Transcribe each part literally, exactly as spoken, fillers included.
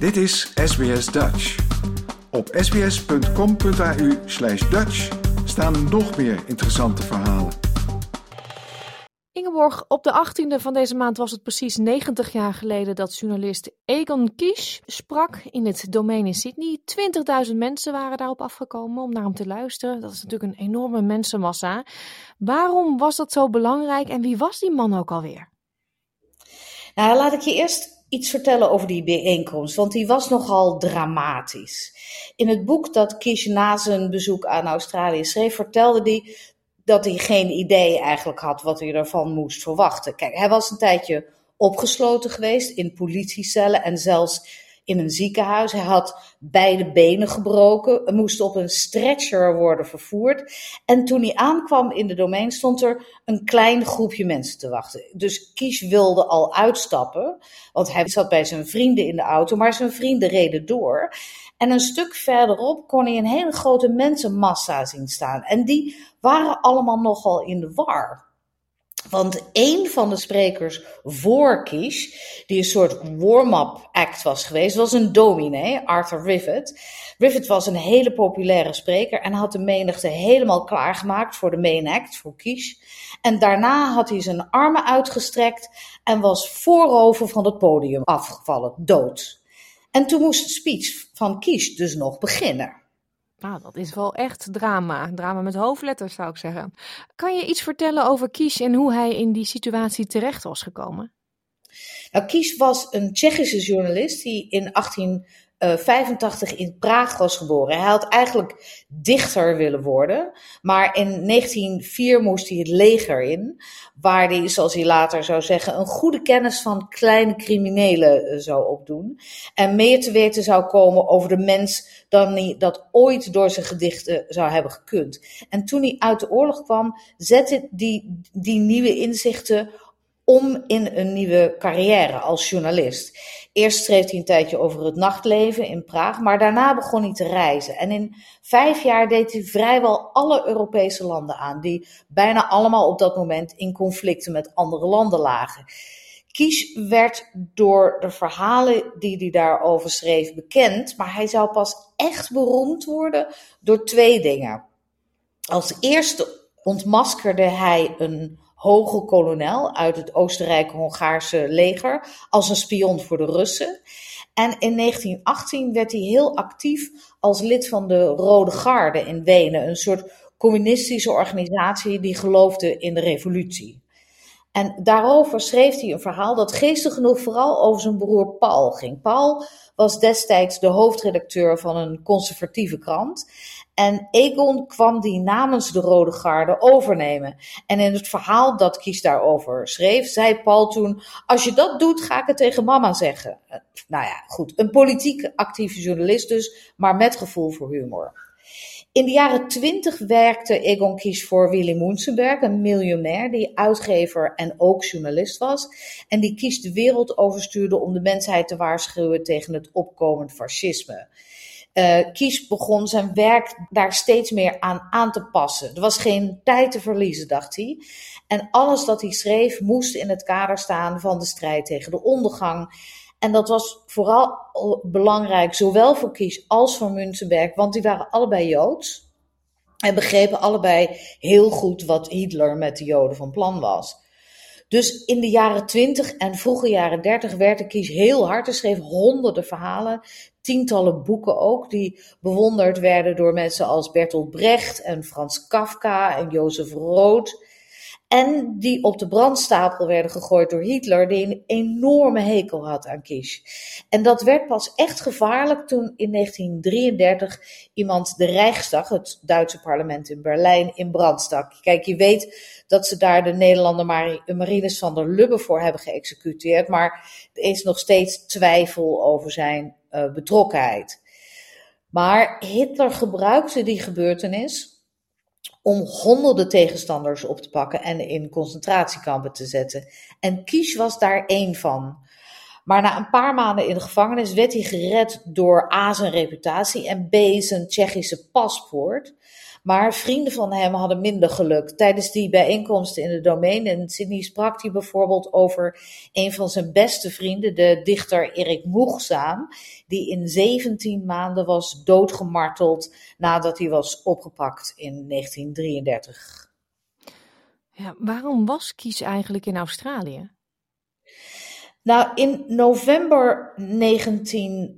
Dit is S B S Dutch. Op sbs.com.au slash Dutch staan nog meer interessante verhalen. Ingeborg, op de achttiende van deze maand was het precies negentig jaar geleden dat journalist Egon Kiesch sprak in het Domein in Sydney. twintigduizend mensen waren daarop afgekomen om naar hem te luisteren. Dat is natuurlijk een enorme mensenmassa. Waarom was dat zo belangrijk en wie was die man ook alweer? Nou, laat ik je eerst iets vertellen over die bijeenkomst, want die was nogal dramatisch. In het boek dat Kiesch na zijn bezoek aan Australië schreef, vertelde hij dat hij geen idee eigenlijk had wat hij ervan moest verwachten. Kijk, hij was een tijdje opgesloten geweest in politiecellen en zelfs in een ziekenhuis. Hij had beide benen gebroken, moest op een stretcher worden vervoerd. En toen hij aankwam in de Domein stond er een klein groepje mensen te wachten. Dus Kiesch wilde al uitstappen, want hij zat bij zijn vrienden in de auto, maar zijn vrienden reden door. En een stuk verderop kon hij een hele grote mensenmassa zien staan. En die waren allemaal nogal in de war. Want een van de sprekers voor Kiesch, die een soort warm-up act was geweest, was een dominee, Arthur Rivet. Rivet was een hele populaire spreker en had de menigte helemaal klaargemaakt voor de main act, voor Kiesch. En daarna had hij zijn armen uitgestrekt en was voorover van het podium afgevallen, dood. En toen moest de speech van Kiesch dus nog beginnen. Nou, dat is wel echt drama. Drama met hoofdletters, zou ik zeggen. Kan je iets vertellen over Kiesch en hoe hij in die situatie terecht was gekomen? Nou, Kiesch was een Tsjechische journalist die in achttien vijfentachtig in Praag was geboren. Hij had eigenlijk dichter willen worden, maar in negentien nul vier moest hij het leger in, waar hij, zoals hij later zou zeggen, een goede kennis van kleine criminelen zou opdoen en meer te weten zou komen over de mens dan hij dat ooit door zijn gedichten zou hebben gekund. En toen hij uit de oorlog kwam, zette die, die nieuwe inzichten om in een nieuwe carrière als journalist. Eerst schreef hij een tijdje over het nachtleven in Praag, maar daarna begon hij te reizen. En in vijf jaar deed hij vrijwel alle Europese landen aan, die bijna allemaal op dat moment in conflicten met andere landen lagen. Kiesch werd door de verhalen die hij daarover schreef bekend, maar hij zou pas echt beroemd worden door twee dingen. Als eerste ontmaskerde hij een hoge kolonel uit het Oostenrijk-Hongaarse leger als een spion voor de Russen. En in negentien achttien werd hij heel actief als lid van de Rode Garde in Wenen, een soort communistische organisatie die geloofde in de revolutie. En daarover schreef hij een verhaal dat geestig genoeg vooral over zijn broer Paul ging. Paul was destijds de hoofdredacteur van een conservatieve krant. En Egon kwam die namens de Rode Garde overnemen. En in het verhaal dat Kiesch daarover schreef, zei Paul toen: als je dat doet, ga ik het tegen mama zeggen. Uh, nou ja, goed, een politiek actieve journalist dus, maar met gevoel voor humor. In de jaren twintig werkte Egon Kiesch voor Willy Moensenberg, een miljonair die uitgever en ook journalist was. En die Kiesch de wereld overstuurde om de mensheid te waarschuwen tegen het opkomend fascisme. Uh, Kiesch begon zijn werk daar steeds meer aan aan te passen. Er was geen tijd te verliezen, dacht hij. En alles dat hij schreef moest in het kader staan van de strijd tegen de ondergang. En dat was vooral belangrijk, zowel voor Kiesch als voor Münzenberg, want die waren allebei Joods en begrepen allebei heel goed wat Hitler met de Joden van plan was. Dus in de jaren twintig en vroege jaren dertig werkte Kiesch heel hard. Hij schreef honderden verhalen, tientallen boeken ook, die bewonderd werden door mensen als Bertolt Brecht en Frans Kafka en Jozef Rood. En die op de brandstapel werden gegooid door Hitler, die een enorme hekel had aan Kiesch. En dat werd pas echt gevaarlijk toen in negentien drieëndertig iemand de Rijksdag, het Duitse parlement in Berlijn, in brand stak. Kijk, je weet dat ze daar de Nederlander Marinus van der Lubbe voor hebben geëxecuteerd, maar er is nog steeds twijfel over zijn uh, betrokkenheid. Maar Hitler gebruikte die gebeurtenis om honderden tegenstanders op te pakken en in concentratiekampen te zetten. En Kiesch was daar één van. Maar na een paar maanden in de gevangenis werd hij gered door A zijn reputatie en B zijn Tsjechische paspoort. Maar vrienden van hem hadden minder geluk. Tijdens die bijeenkomsten in de Domein in Sydney sprak hij bijvoorbeeld over een van zijn beste vrienden, de dichter Erik Moegzaam, die in zeventien maanden was doodgemarteld nadat hij was opgepakt in negentien drieëndertig. Ja, waarom was Kies eigenlijk in Australië? Nou, in november negentien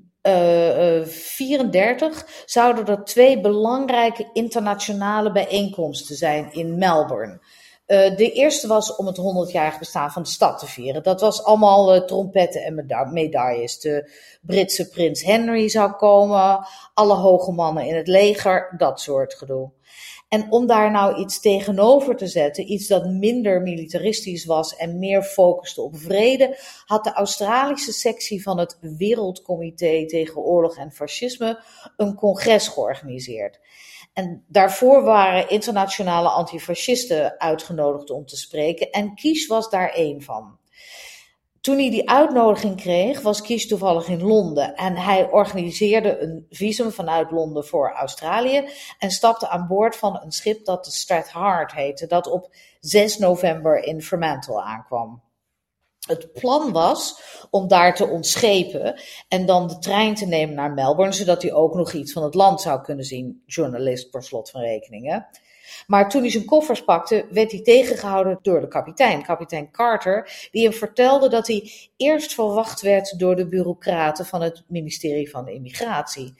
vierendertig zouden er twee belangrijke internationale bijeenkomsten zijn in Melbourne. Uh, de eerste was om het honderdjarig bestaan van de stad te vieren. Dat was allemaal uh, trompetten en meda- medailles. De Britse prins Henry zou komen, alle hoge mannen in het leger, dat soort gedoe. En om daar nou iets tegenover te zetten, iets dat minder militaristisch was en meer focuste op vrede, had de Australische sectie van het Wereldcomité tegen Oorlog en Fascisme een congres georganiseerd. En daarvoor waren internationale antifascisten uitgenodigd om te spreken en Kies was daar één van. Toen hij die uitnodiging kreeg, was Kies toevallig in Londen en hij organiseerde een visum vanuit Londen voor Australië en stapte aan boord van een schip dat de Strathard heette, dat op zes november in Fremantle aankwam. Het plan was om daar te ontschepen en dan de trein te nemen naar Melbourne, zodat hij ook nog iets van het land zou kunnen zien, journalist per slot van rekeningen. Maar toen hij zijn koffers pakte, werd hij tegengehouden door de kapitein, kapitein Carter, die hem vertelde dat hij eerst verwacht werd door de bureaucraten van het ministerie van Immigratie.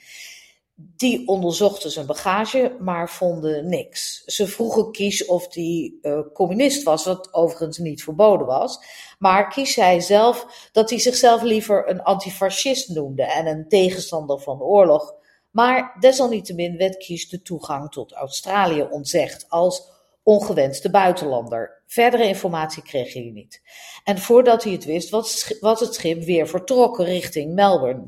Die onderzochten zijn bagage, maar vonden niks. Ze vroegen Kies of hij uh, communist was, wat overigens niet verboden was. Maar Kies zei zelf dat hij zichzelf liever een antifascist noemde en een tegenstander van de oorlog. Maar desalniettemin werd Kies de toegang tot Australië ontzegd als ongewenste buitenlander. Verdere informatie kreeg hij niet. En voordat hij het wist, was het schip weer vertrokken richting Melbourne.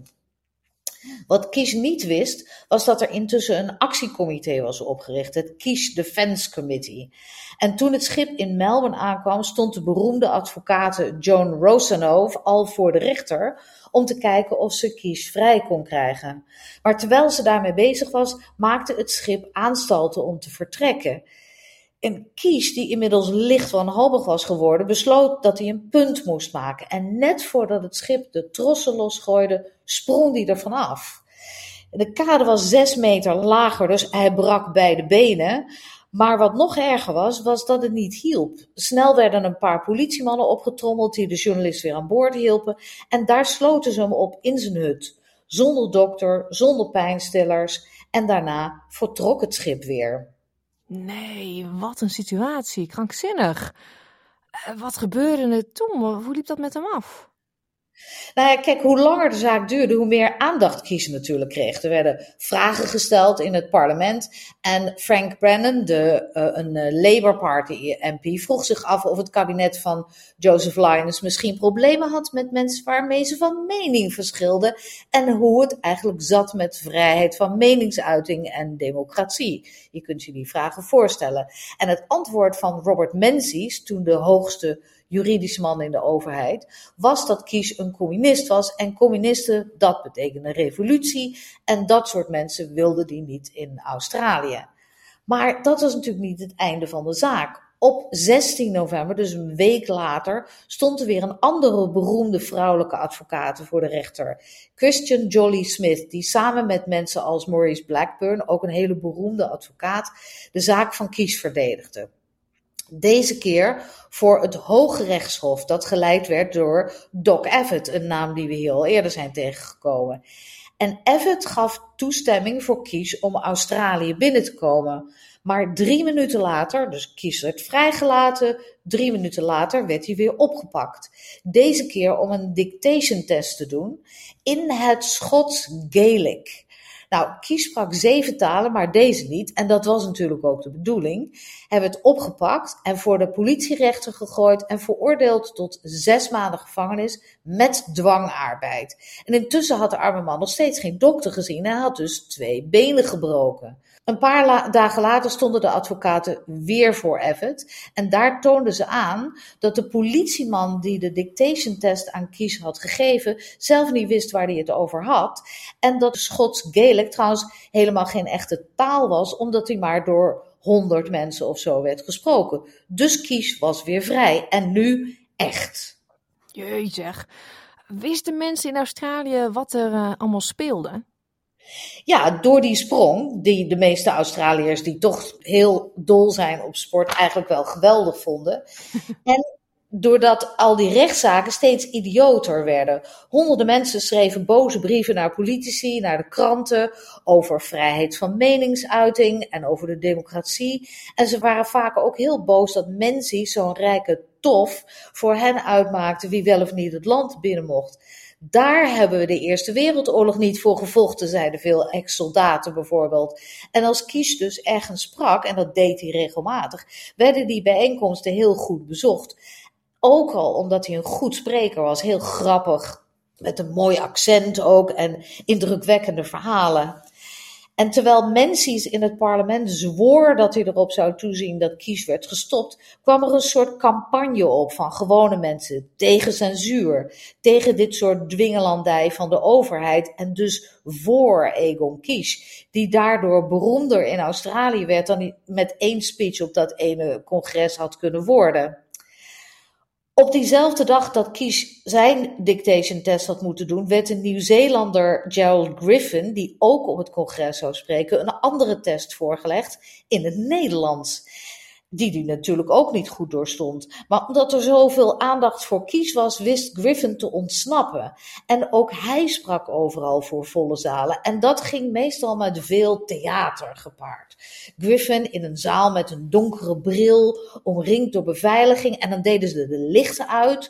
Wat Kies niet wist, was dat er intussen een actiecomité was opgericht, het Kies Defence Committee. En toen het schip in Melbourne aankwam, stond de beroemde advocate Joan Rosenov al voor de rechter om te kijken of ze Kies vrij kon krijgen. Maar terwijl ze daarmee bezig was, maakte het schip aanstalten om te vertrekken. En Kies, die inmiddels licht wanhopig was geworden, besloot dat hij een punt moest maken. En net voordat het schip de trossen losgooide, sprong hij ervan af. De kade was zes meter lager, dus hij brak beide benen. Maar wat nog erger was, was dat het niet hielp. Snel werden een paar politiemannen opgetrommeld die de journalist weer aan boord hielpen. En daar sloten ze hem op in zijn hut. Zonder dokter, zonder pijnstillers. En daarna vertrok het schip weer. Nee, wat een situatie. Krankzinnig. Uh, wat gebeurde er toen? Hoe liep dat met hem af? Nou ja, kijk, hoe langer de zaak duurde, hoe meer aandacht Kies natuurlijk kreeg. Er werden vragen gesteld in het parlement en Frank Brennan, de, uh, een uh, Labour Party M P, vroeg zich af of het kabinet van Joseph Lyons misschien problemen had met mensen waarmee ze van mening verschilden en hoe het eigenlijk zat met vrijheid van meningsuiting en democratie. Je kunt je die vragen voorstellen. En het antwoord van Robert Menzies, toen de hoogste juridische man in de overheid, was dat Kies een communist was. En communisten, dat betekende revolutie. En dat soort mensen wilden die niet in Australië. Maar dat was natuurlijk niet het einde van de zaak. Op zestien november, dus een week later, stond er weer een andere beroemde vrouwelijke advocaat voor de rechter. Christian Jolly Smith, die samen met mensen als Maurice Blackburn, ook een hele beroemde advocaat, de zaak van Kies verdedigde. Deze keer voor het Hoge Rechtshof, dat geleid werd door Doc Evatt, een naam die we hier al eerder zijn tegengekomen. En Evatt gaf toestemming voor Kies om Australië binnen te komen. Maar drie minuten later, dus Kies werd vrijgelaten, drie minuten later werd hij weer opgepakt. Deze keer om een dictation test te doen in het Schots Gaelic. Nou, Kish sprak zeven talen, maar deze niet. En dat was natuurlijk ook de bedoeling. Hij werd opgepakt en voor de politierechter gegooid en veroordeeld tot zes maanden gevangenis met dwangarbeid. En intussen had de arme man nog steeds geen dokter gezien. Hij had dus twee benen gebroken. Een paar la- dagen later stonden de advocaten weer voor Evatt. En daar toonden ze aan dat de politieman die de dictation test aan Kish had gegeven, zelf niet wist waar hij het over had. En dat Schots Gaelic trouwens helemaal geen echte taal was, omdat hij maar door honderd mensen of zo werd gesproken. Dus Kish was weer vrij. En nu echt. Jeezeg. Wisten mensen in Australië wat er uh, allemaal speelde? Ja, door die sprong, die de meeste Australiërs die toch heel dol zijn op sport eigenlijk wel geweldig vonden. En doordat al die rechtszaken steeds idioter werden. Honderden mensen schreven boze brieven naar politici, naar de kranten, over vrijheid van meningsuiting en over de democratie. En ze waren vaak ook heel boos dat Menzies, zo'n rijke tof, voor hen uitmaakte wie wel of niet het land binnen mocht. Daar hebben we de Eerste Wereldoorlog niet voor gevochten, zeiden veel ex-soldaten bijvoorbeeld. En als Kish dus ergens sprak, en dat deed hij regelmatig, werden die bijeenkomsten heel goed bezocht. Ook al omdat hij een goed spreker was, heel grappig, met een mooi accent ook en indrukwekkende verhalen. En terwijl Menzies in het parlement zwoer dat hij erop zou toezien dat Kish werd gestopt, kwam er een soort campagne op van gewone mensen tegen censuur, tegen dit soort dwingelandij van de overheid en dus voor Egon Kish, die daardoor beroemder in Australië werd dan hij met één speech op dat ene congres had kunnen worden. Op diezelfde dag dat Kish zijn dictation test had moeten doen, werd de Nieuw-Zeelander Gerald Griffin, die ook op het congres zou spreken, een andere test voorgelegd in het Nederlands. Die hij natuurlijk ook niet goed doorstond. Maar omdat er zoveel aandacht voor Kish was, wist Griffin te ontsnappen. En ook hij sprak overal voor volle zalen. En dat ging meestal met veel theater gepaard. Griffin in een zaal met een donkere bril, omringd door beveiliging. En dan deden ze de lichten uit.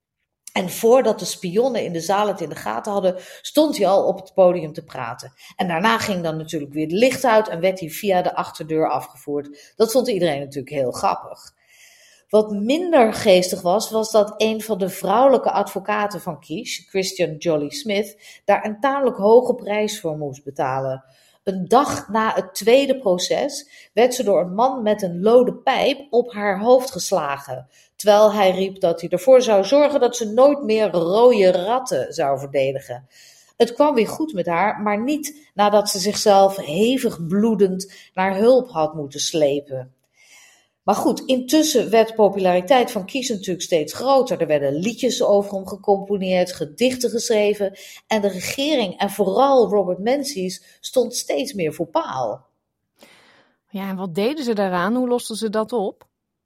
En voordat de spionnen in de zaal het in de gaten hadden, stond hij al op het podium te praten. En daarna ging dan natuurlijk weer de licht uit en werd hij via de achterdeur afgevoerd. Dat vond iedereen natuurlijk heel grappig. Wat minder geestig was, was dat een van de vrouwelijke advocaten van Kish, Christian Jolly Smith, daar een tamelijk hoge prijs voor moest betalen. Een dag na het tweede proces werd ze door een man met een lode pijp op haar hoofd geslagen, terwijl hij riep dat hij ervoor zou zorgen dat ze nooit meer rode ratten zou verdedigen. Het kwam weer goed met haar, maar niet nadat ze zichzelf hevig bloedend naar hulp had moeten slepen. Maar goed, intussen werd de populariteit van Kish natuurlijk steeds groter. Er werden liedjes over hem gecomponeerd, gedichten geschreven en de regering en vooral Robert Menzies stond steeds meer voor paal. Ja, en wat deden ze daaraan? Hoe losten ze dat op?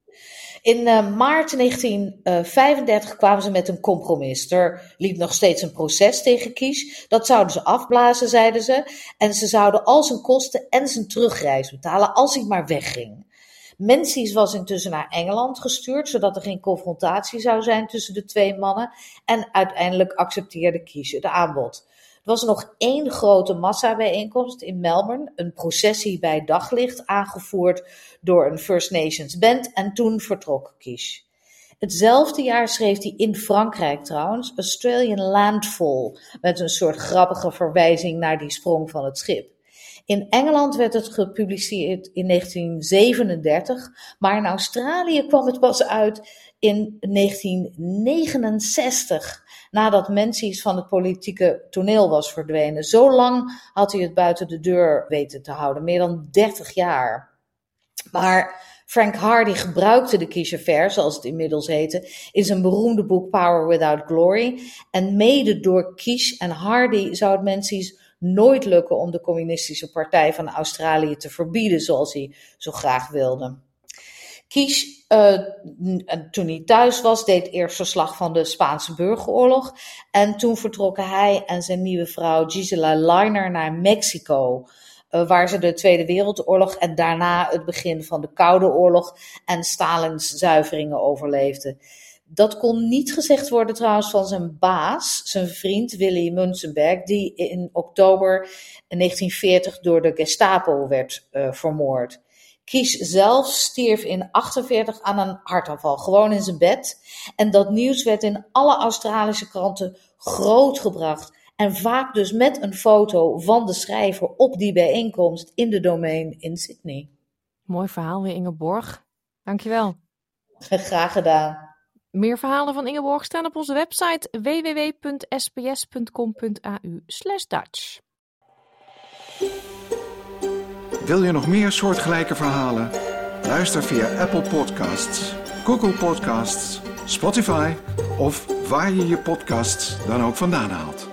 In uh, maart negentien vijfendertig kwamen ze met een compromis. Er liep nog steeds een proces tegen Kish. Dat zouden ze afblazen, zeiden ze. En ze zouden al zijn kosten en zijn terugreis betalen als hij maar wegging. Menzies was intussen naar Engeland gestuurd, zodat er geen confrontatie zou zijn tussen de twee mannen. En uiteindelijk accepteerde Kish het aanbod. Er was nog één grote massabijeenkomst in Melbourne, een processie bij daglicht, aangevoerd door een First Nations band, en toen vertrok Kish. Hetzelfde jaar schreef hij in Frankrijk trouwens Australian Landfall, met een soort grappige verwijzing naar die sprong van het schip. In Engeland werd het gepubliceerd in negentien zevenendertig, maar in Australië kwam het pas uit in negentien negenenzestig, nadat Menzies van het politieke toneel was verdwenen. Zo lang had hij het buiten de deur weten te houden, meer dan dertig jaar. Maar Frank Hardy gebruikte de Kish-affaire, zoals het inmiddels heette, in zijn beroemde boek Power Without Glory. En mede door Kish en Hardy zou het Menzies nooit lukken om de communistische partij van Australië te verbieden, zoals hij zo graag wilde. Kish, uh, toen hij thuis was, deed eerst verslag van de Spaanse burgeroorlog. En toen vertrokken hij en zijn nieuwe vrouw Gisela Leiner naar Mexico, uh, waar ze de Tweede Wereldoorlog en daarna het begin van de Koude Oorlog en Stalins zuiveringen overleefden. Dat kon niet gezegd worden trouwens van zijn baas, zijn vriend Willy Münzenberg, die in oktober negentien veertig door de Gestapo werd uh, vermoord. Kies zelf stierf in achtenveertig aan een hartaanval, gewoon in zijn bed. En dat nieuws werd in alle Australische kranten grootgebracht. En vaak dus met een foto van de schrijver op die bijeenkomst in de Domain in Sydney. Mooi verhaal weer, Ingeborg. Dankjewel. Graag gedaan. Meer verhalen van Ingeborg staan op onze website w w w punt s b s punt com punt a u slash Dutch. Wil je nog meer soortgelijke verhalen? Luister via Apple Podcasts, Google Podcasts, Spotify of waar je je podcasts dan ook vandaan haalt.